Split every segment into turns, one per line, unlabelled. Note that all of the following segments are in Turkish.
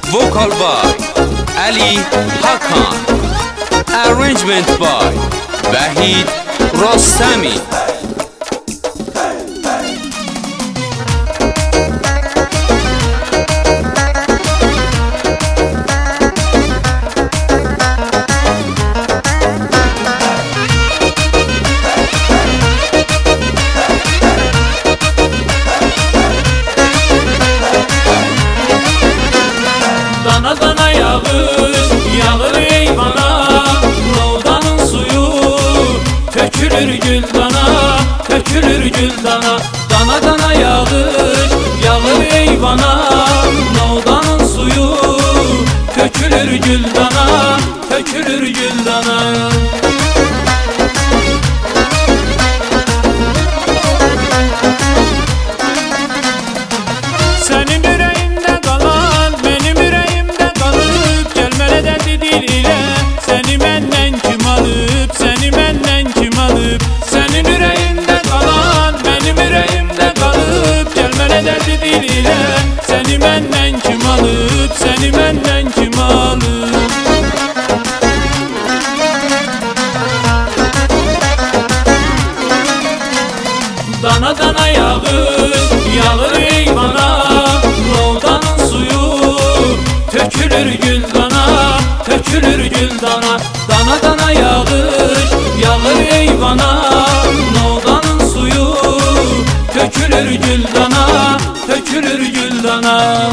Vocal by Ali Hakan. Arrangement by Vahid Rostami.
Dana dana yağış yağır eyvana, Lovdanın suyu tökülür güldana, tökülür güldana. Dana dana yağış yağır eyvana, Lovdanın suyu tökülür güldana, tökülür güldana. Senin yüreğinde kalan benim yüreğimde kalıp, gelmene derdi dil ile seni benden kim alıp, seni benden kim alıp. Senin yüreğinde kalan benim yüreğimde kalıp, gelmene derdi dil ile seni benden kim alıp, seni benden kim alıp. Dana dana yağış yağır eyvana, Lovdanın suyu tökülür güldana, tökülür güldana. Dana dana yağış yağır eyvana, Lovdanın suyu tökülür güldana, tökülür güldana.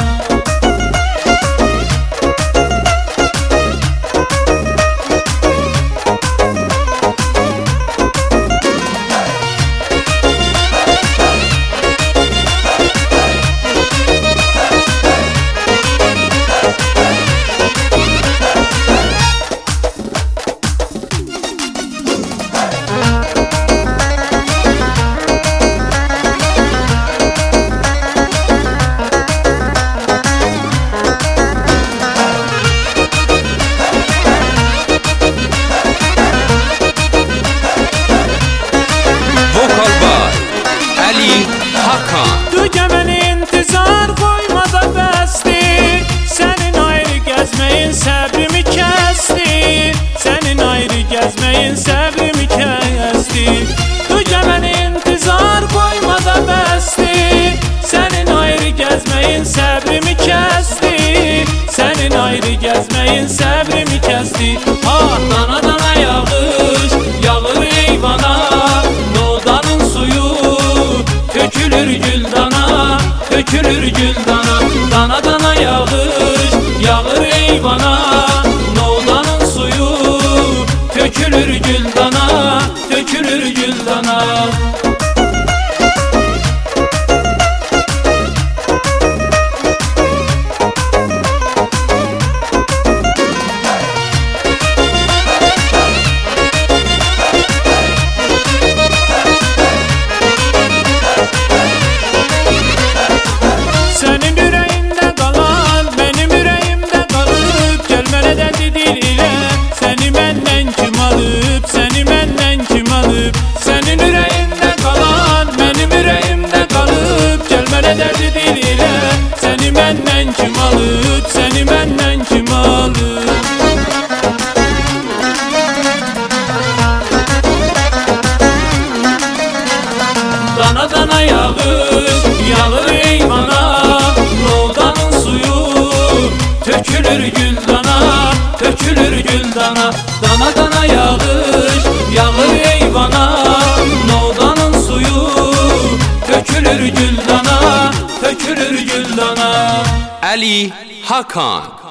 Vocal by Ali Hakan.
Tükenmeni intizar koymada besti, senin ayrı gezmeyin sabrımı kesti, senin ayrı gezmeyin sabrımı kesti. Tükenmeni intizar koymada besti, senin ayrı gezmeyin sabrımı kesti, senin ayrı gezmeyin sabrımı kesti. Ah dana dana yağış yağır eyvana, Lovdanın suyu tökülür güldana, tökülür güldana. Dana dana yağış yağır eyvana, Lovdanın suyu tökülür güldana, tökülür güldana. Senin yüreğinde kalan benim yüreğimde kalıp, gelmene derdi dil ile seni benden kim alıp, seni benden kim alıp. Senin yüreğinde kalan benim yüreğimde kalıp, gelmene derdi dil ile seni benden kim alıp, seni benden kim alıp. Dana dana yağış yağır eyvana, Lovdanın suyu tökülür güldana, tökülür güldana. Dana dana yağış yağır eyvana, Lovdanın suyu tökülür güldana, tökülür güldana.
Ali Hakan.